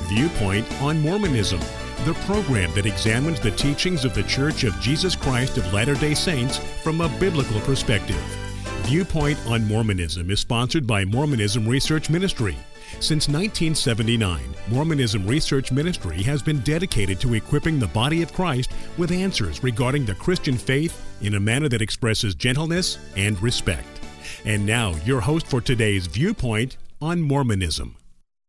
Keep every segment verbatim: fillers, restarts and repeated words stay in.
Viewpoint on Mormonism, the program that examines the teachings of the Church of Jesus Christ of Latter-day Saints from a biblical perspective. Viewpoint on Mormonism is sponsored by Mormonism Research Ministry. Since nineteen seventy-nine, Mormonism Research Ministry has been dedicated to equipping the body of Christ with answers regarding the Christian faith in a manner that expresses gentleness and respect. And now, your host for today's Viewpoint on Mormonism.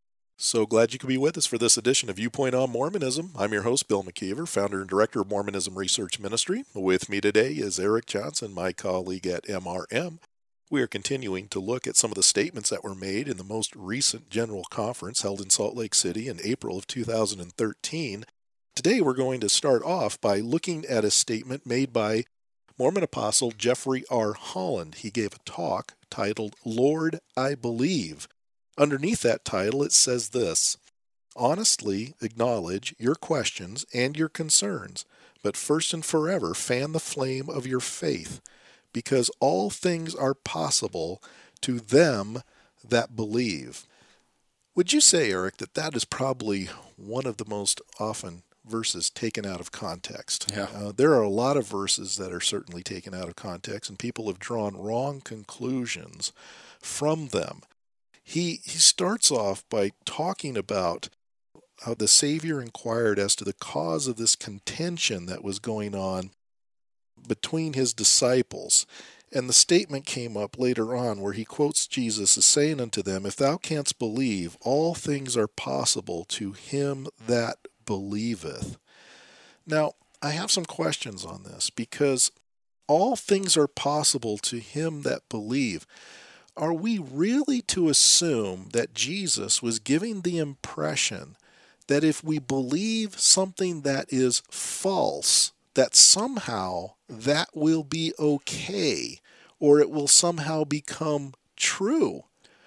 So glad you could be with us for this edition of Viewpoint on Mormonism. I'm your host, Bill McKeever, founder and director of Mormonism Research Ministry. With me today is Eric Johnson, my colleague at M R M. We are continuing to look at some of the statements that were made in the most recent General Conference held in Salt Lake City in April of two thousand thirteen. Today we're going to start off by looking at a statement made by Mormon Apostle Jeffrey R. Holland. He gave a talk titled, Lord, I Believe. Underneath that title, it says this: honestly acknowledge your questions and your concerns, but first and forever fan the flame of your faith, because all things are possible to them that believe. Would you say, Eric, that that is probably one of the most often verses taken out of context? Yeah. Uh, there are a lot of verses that are certainly taken out of context, and people have drawn wrong conclusions from them. He he starts off by talking about how the Savior inquired as to the cause of this contention that was going on between his disciples. And the statement came up later on where he quotes Jesus as saying unto them, if thou canst believe, all things are possible to him that believeth. Now, I have some questions on this, because all things are possible to him that believe. Are we really to assume that Jesus was giving the impression that if we believe something that is false, that somehow that will be okay, or it will somehow become true?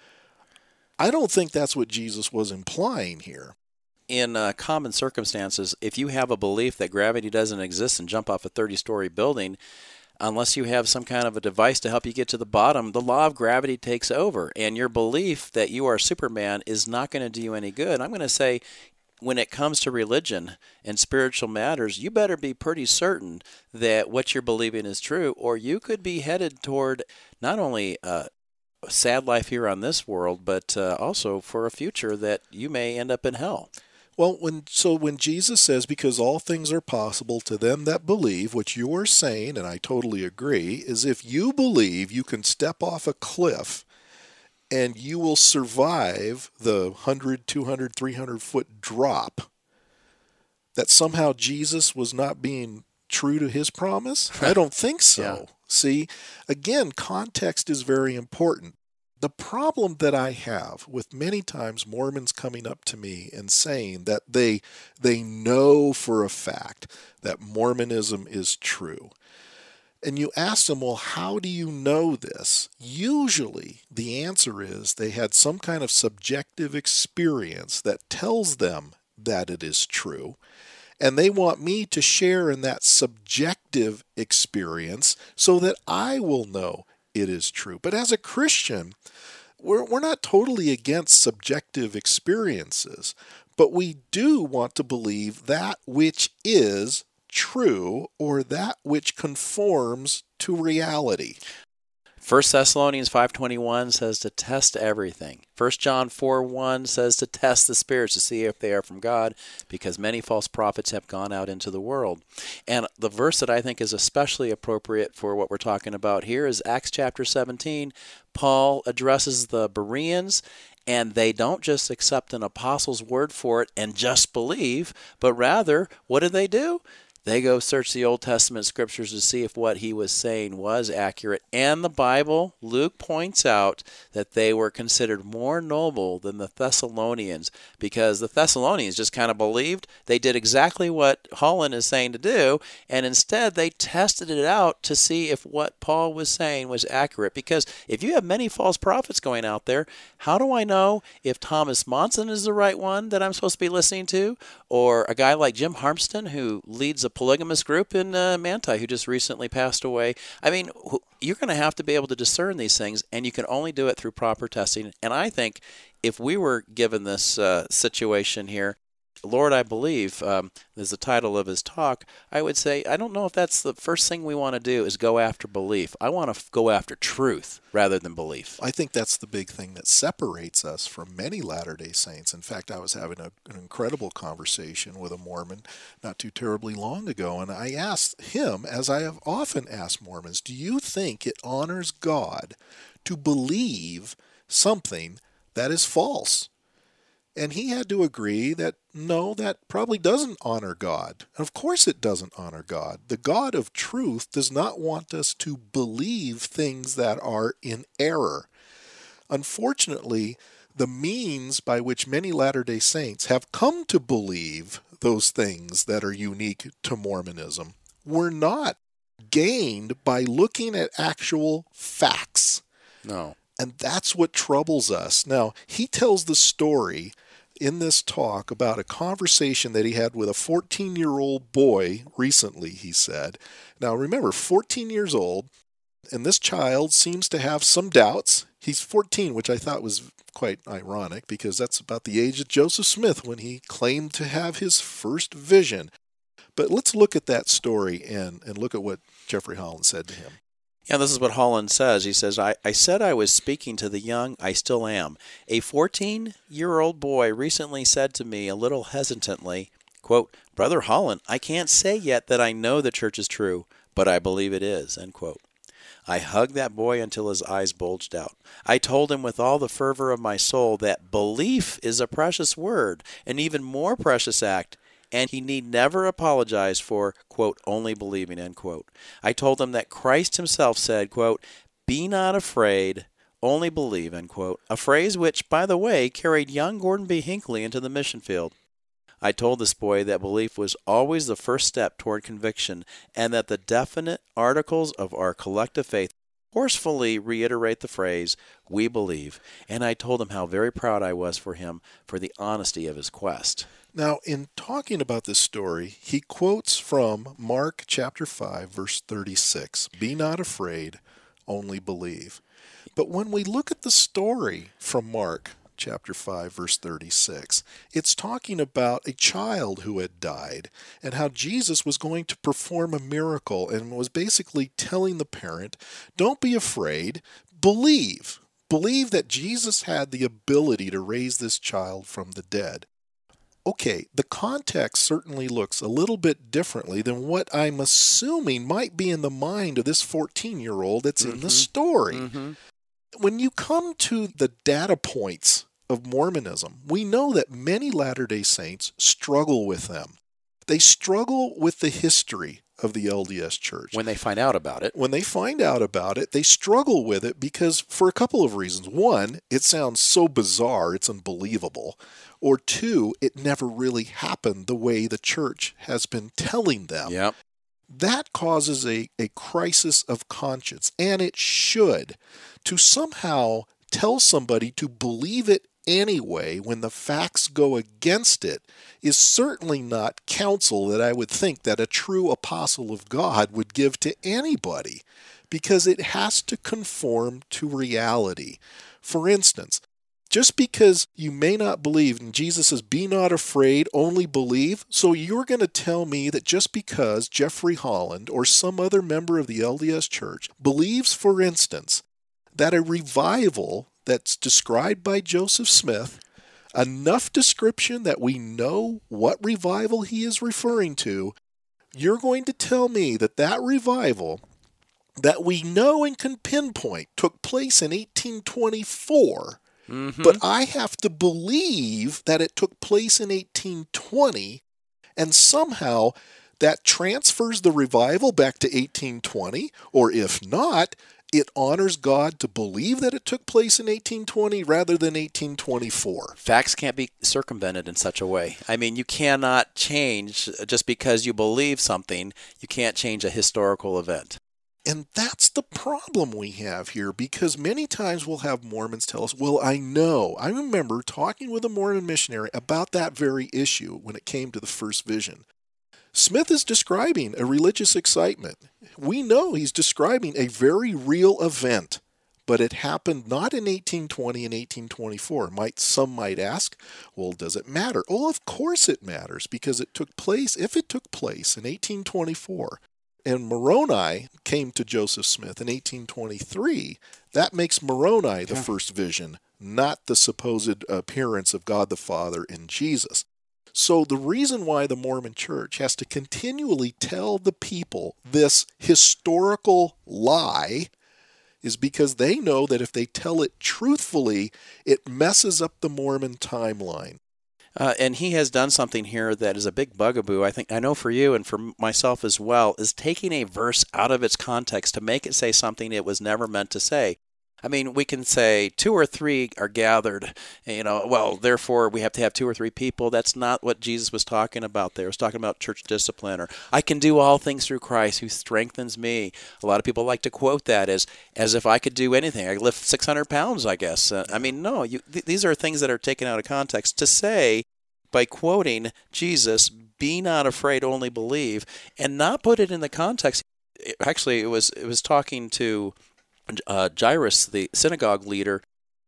I don't think that's what Jesus was implying here. In uh, common circumstances, if you have a belief that gravity doesn't exist and jump off a thirty-story building, unless you have some kind of a device to help you get to the bottom, the law of gravity takes over, and your belief that you are Superman is not going to do you any good. I'm going to say, when it comes to religion and spiritual matters, you better be pretty certain that what you're believing is true, or you could be headed toward not only a sad life here on this world, but uh, also for a future that you may end up in hell. Well, when so when Jesus says, because all things are possible to them that believe, what you are saying, and I totally agree, is if you believe, you can step off a cliff and you will survive the one hundred, two hundred, three hundred foot drop, that somehow Jesus was not being true to his promise? I don't think so. Yeah. See, again, context is very important. The problem that I have with many times Mormons coming up to me and saying that they they know for a fact that Mormonism is true, and you ask them, well, how do you know this? Usually the answer is they had some kind of subjective experience that tells them that it is true, and they want me to share in that subjective experience so that I will know it is true. But as a Christian, we're we're not totally against subjective experiences, but we do want to believe that which is true, or that which conforms to reality. First Thessalonians five twenty-one says to test everything. First John four one says to test the spirits to see if they are from God, because many false prophets have gone out into the world. And the verse that I think is especially appropriate for what we're talking about here is Acts chapter seventeen. Paul addresses the Bereans, and they don't just accept an apostle's word for it and just believe, but rather, what did they do? They go search the Old Testament scriptures to see if what he was saying was accurate. And the Bible, Luke points out that they were considered more noble than the Thessalonians, because the Thessalonians just kind of believed. They did exactly what Holland is saying to do, and instead they tested it out to see if what Paul was saying was accurate. Because if you have many false prophets going out there, how do I know if Thomas Monson is the right one that I'm supposed to be listening to, or a guy like Jim Harmston who leads a polygamous group in uh, Manti who just recently passed away? I mean, you're going to have to be able to discern these things, and you can only do it through proper testing. And I think if we were given this uh, situation here, Lord, I believe, um, is the title of his talk, I would say, I don't know if that's the first thing we want to do is go after belief. I want to f- go after truth rather than belief. I think that's the big thing that separates us from many Latter-day Saints. In fact, I was having a, an incredible conversation with a Mormon not too terribly long ago, and I asked him, as I have often asked Mormons, do you think it honors God to believe something that is false? And he had to agree that, no, that probably doesn't honor God. Of course it doesn't honor God. The God of truth does not want us to believe things that are in error. Unfortunately, the means by which many Latter-day Saints have come to believe those things that are unique to Mormonism were not gained by looking at actual facts. No. And that's what troubles us. Now, he tells the story in this talk about a conversation that he had with a fourteen-year-old boy recently, he said. Now, remember, fourteen years old, and this child seems to have some doubts. He's fourteen, which I thought was quite ironic because that's about the age of Joseph Smith when he claimed to have his first vision. But let's look at that story and, and look at what Jeffrey Holland said to him. Yeah, this is what Holland says. He says, I, I said I was speaking to the young. I still am. A fourteen-year-old boy recently said to me a little hesitantly, quote, Brother Holland, I can't say yet that I know the church is true, but I believe it is, end quote. I hugged that boy until his eyes bulged out. I told him with all the fervor of my soul that belief is a precious word, an even more precious act, and he need never apologize for, quote, only believing, end quote. I told him that Christ himself said, quote, be not afraid, only believe, end quote, a phrase which, by the way, carried young Gordon B. Hinckley into the mission field. I told this boy that belief was always the first step toward conviction, and that the definite articles of our collective faith forcefully reiterate the phrase, we believe, and I told him how very proud I was for him for the honesty of his quest. Now, in talking about this story, he quotes from Mark chapter five, verse thirty-six, be not afraid, only believe. But when we look at the story from Mark chapter five, verse thirty-six, it's talking about a child who had died and how Jesus was going to perform a miracle and was basically telling the parent, don't be afraid, believe. Believe that Jesus had the ability to raise this child from the dead. Okay, the context certainly looks a little bit differently than what I'm assuming might be in the mind of this fourteen-year-old that's mm-hmm. in the story. Mm-hmm. When you come to the data points of Mormonism, we know that many Latter-day Saints struggle with them. They struggle with the history of the L D S Church. When they find out about it. When they find out about it, they struggle with it because for a couple of reasons. One, it sounds so bizarre, it's unbelievable. Or two, it never really happened the way the church has been telling them. Yep. That causes a, a crisis of conscience, and it should, to somehow tell somebody to believe it anyway when the facts go against it is certainly not counsel that I would think that a true apostle of God would give to anybody, because it has to conform to reality. For instance, just because you may not believe, and Jesus says, be not afraid, only believe, so you're going to tell me that just because Jeffrey Holland or some other member of the L D S Church believes, for instance, that a revival that's described by Joseph Smith, enough description that we know what revival he is referring to, you're going to tell me that that revival that we know and can pinpoint took place in eighteen twenty-four, mm-hmm. but I have to believe that it took place in eighteen twenty, and somehow that transfers the revival back to eighteen twenty, or if not, it honors God to believe that it took place in eighteen twenty rather than eighteen twenty-four. Facts can't be circumvented in such a way. I mean, you cannot change, just because you believe something, you can't change a historical event. And that's the problem we have here, because many times we'll have Mormons tell us, well, I know. I remember talking with a Mormon missionary about that very issue when it came to the first vision. Smith is describing a religious excitement. We know he's describing a very real event, But it happened not in eighteen twenty and eighteen twenty-four. Might some might ask, well, does it matter? Oh, of course it matters, because it took place, if it took place in eighteen twenty-four, and Moroni came to Joseph Smith in eighteen twenty-three, that makes Moroni the yeah. first vision, not the supposed appearance of God the Father in Jesus. So the reason why the Mormon Church has to continually tell the people this historical lie is because they know that if they tell it truthfully, it messes up the Mormon timeline. Uh, and he has done something here that is a big bugaboo, I think, I know for you and for myself as well, is taking a verse out of its context to make it say something it was never meant to say. I mean, we can say two or three are gathered, you know, well, therefore we have to have two or three people. That's not what Jesus was talking about there. He was talking about church discipline, or I can do all things through Christ who strengthens me. A lot of people like to quote that as as if I could do anything. I lift six hundred pounds, I guess. Uh, I mean, no, you, th- these are things that are taken out of context to say, by quoting Jesus, be not afraid, only believe, and not put it in the context. It, actually, it was it was talking to Uh, Jairus, the synagogue leader,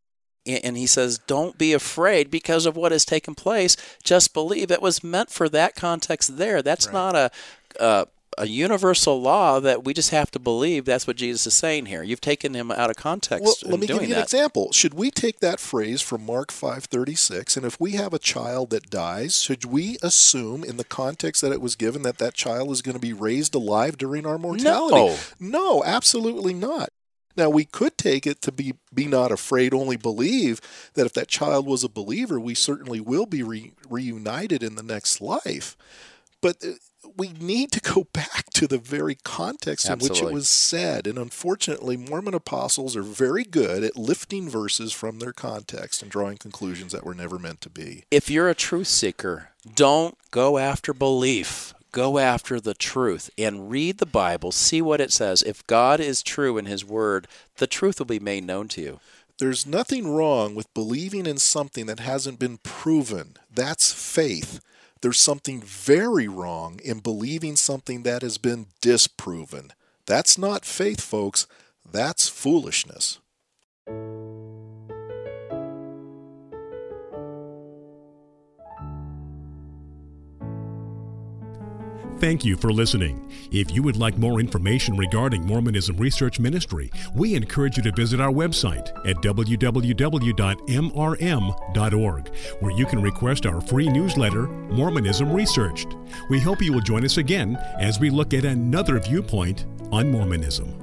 and he says, don't be afraid because of what has taken place. Just believe. It was meant for that context there. That's right. not a, a a universal law that we just have to believe. That's what Jesus is saying here. You've taken him out of context. Well, let me give you that. an example. Should we take that phrase from Mark five thirty-six, and if we have a child that dies, should we assume in the context that it was given that that child is going to be raised alive during our mortality? No, no, absolutely not. Now, we could take it to be, be not afraid, only believe, that if that child was a believer, we certainly will be re, reunited in the next life. But we need to go back to the very context in Absolutely. which it was said. And unfortunately, Mormon apostles are very good at lifting verses from their context and drawing conclusions that were never meant to be. If you're a truth seeker, don't go after belief. Go after the truth and read the Bible, see what it says. If God is true in his word, the truth will be made known to you. There's nothing wrong with believing in something that hasn't been proven. That's faith. There's something very wrong in believing something that has been disproven. That's not faith, folks. That's foolishness. Thank you for listening. If you would like more information regarding Mormonism Research Ministry, we encourage you to visit our website at w w w dot m r m dot org, where you can request our free newsletter, Mormonism Researched. We hope you will join us again as we look at another viewpoint on Mormonism.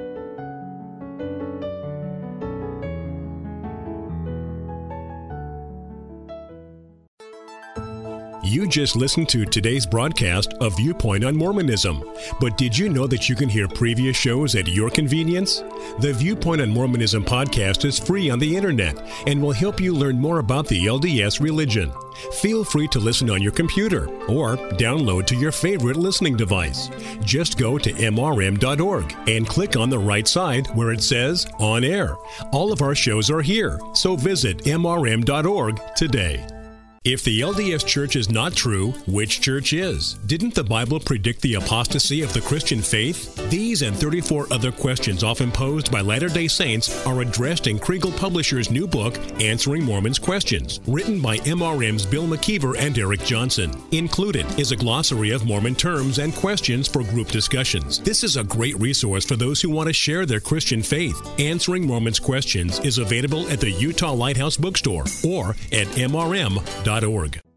You just listened to today's broadcast of Viewpoint on Mormonism. But did you know that you can hear previous shows at your convenience? The Viewpoint on Mormonism podcast is free on the internet and will help you learn more about the L D S religion. Feel free to listen on your computer or download to your favorite listening device. Just go to m r m dot org and click on the right side where it says On Air. All of our shows are here, so visit m r m dot org today. If the L D S Church is not true, which church is? Didn't the Bible predict the apostasy of the Christian faith? These and thirty-four other questions often posed by Latter-day Saints are addressed in Kriegel Publishers' new book, Answering Mormons' Questions, written by M R M's Bill McKeever and Eric Johnson. Included is a glossary of Mormon terms and questions for group discussions. This is a great resource for those who want to share their Christian faith. Answering Mormons' Questions is available at the Utah Lighthouse Bookstore or at m r m dot org.